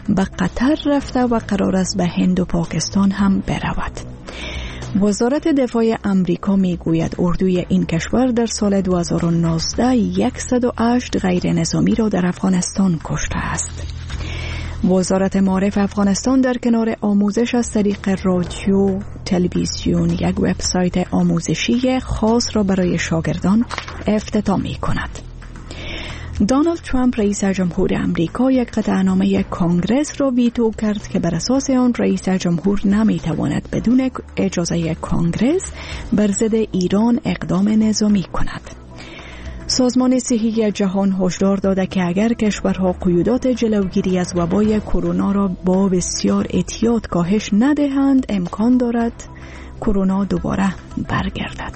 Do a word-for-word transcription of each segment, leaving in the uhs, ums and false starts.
به قطر رفته و قرار است به هند و پاکستان هم برود. وزارت دفاع امریکا میگوید اردوی این کشور در سال دو هزار و نوزده صد و هشت غیر نظامی را در افغانستان کشته است. وزارت معارف افغانستان در کنار آموزش از طریق رادیو، تلویزیون یک وبسایت آموزشی خاص را برای شاگردان افتتاح می کند. دونالد ترامپ رئیس جمهور امریکا یک قطعنامه کنگرس را ویتو کرد که بر اساس آن رئیس جمهور نمی تواند بدون اجازه کنگرس بر ضد ایران اقدام نظامی کند. سازمان صحی جهان هشدار داده که اگر کشورها قیودات جلوگیری از وبای کرونا را با بسیار احتیاط کاهش ندهند، امکان دارد کرونا دوباره برگردد.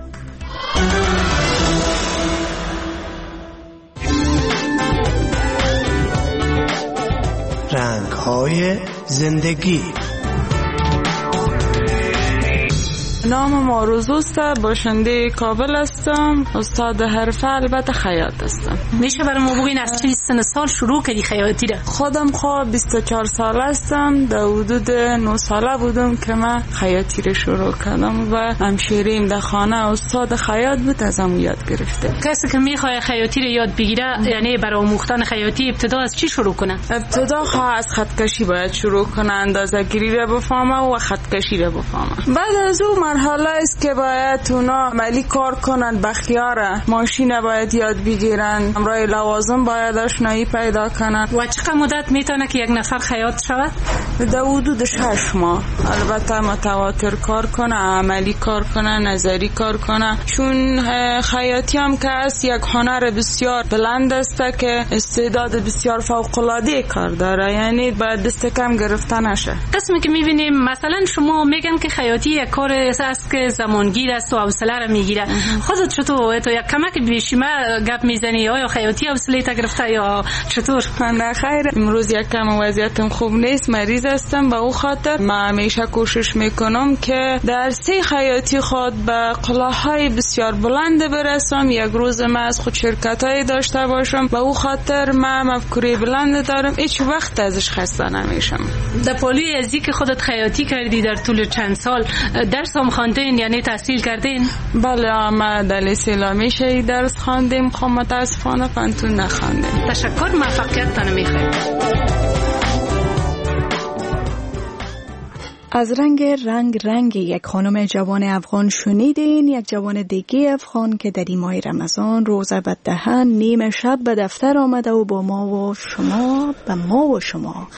رنگ‌های زندگی. نام ماروزوست، باشنده کابل هستم، استاد حرفه البته خیاط هستم. میشه برای ما بگین از چه سن سال شروع کردی خیاطی را؟ خودم خواه بیست و چهار ساله هستم، در حدود نه ساله بودم که من خیاطی را شروع کردم و همشیریم در خانه استاد خیاط بود، ازم یاد گرفته. کسی که میخواد خیاطی را یاد بگیره یعنی برای آموختن خیاطی ابتدا از چی شروع کنه؟ ابتدا خواه از خطکشی باید شروع کنه، اندازه گیری را بفهمه و خطکشی را بفهمه. بعد از اون مرحله است که باید اونا عملی کار کنند، بخیاره ماشین باید یاد بگیرن، امرای لوازم باید آشنایی پیدا کنند. و چقدر مدت میتونه که یک نفر خیاط شود؟ در حدود شش ماه البته متواتر کار کنه، عملی کار کنه، نظری کار کنه، چون خیاطی هم که است یک هنر بسیار بلند است که استعداد بسیار فوق العاده کار داره، یعنی باید دست کم گرفته نشه. قسمی که میبینیم مثلا شما میگن که خیاطی یک کار است که زمانگیر است و حوصله را میگیره، خودت چطور تو یک کمک بیشیمه گپ میزنی؟ آیا خیاطی حوصله تا گرفته یا چطور؟ نه خیر، امروز یک کم وضعیتم خوب نیست، مریض هستم، به او خاطر من همیشه کوشش میکنم که در سه خیاطی خود به قلاهای بسیار بلند برسم، یک روز من از خود شرکتای داشته باشم، به او خاطر من مفکوره بلند دارم، هیچ وقت ازش خسته نمیشم. در پالوی ازی که خودت خیاطی کردی در طول چند سال درس هم خواندین یعنی تحصیل کردین؟ بله، ما در لیسه الامی شهی درس خواندیم، خب متاسفانه پنتون نخواندیم. تشکر، موفقیت تانه میخوایم. از رنگ رنگ رنگ یک خانم جوان افغان شنیدین. یک جوان دیگه افغان که در این ماه رمضان روزه به دهن نیم شب به دفتر آمده و با ما و شما به ما و شما